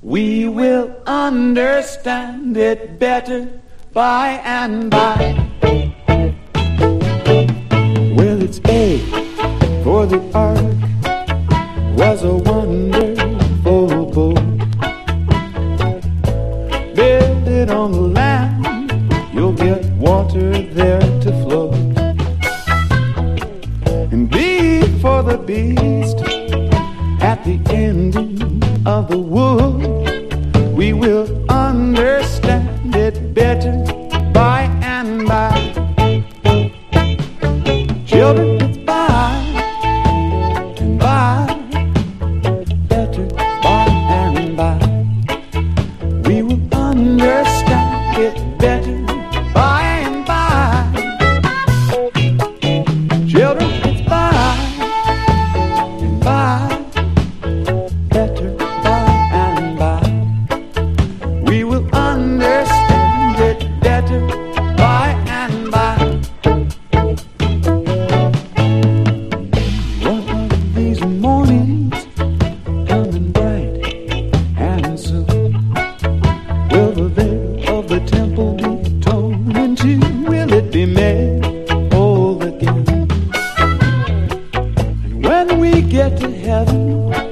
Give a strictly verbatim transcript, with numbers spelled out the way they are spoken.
We will understand it better by and by. Well, it's A for the ark, was a wonderful boat. Build it on the land, you'll get water there to flow. And B for the beast, at the ending of the wood. We will understand it better by and by. Children, it's by and by, better by and by. We will understand it better by and by. Children, it's by and by, better by and by. We will understand it better by and by. One of these mornings, coming bright and soon, will the veil of the temple be torn in two? Will it be made whole again? And when we get to heaven,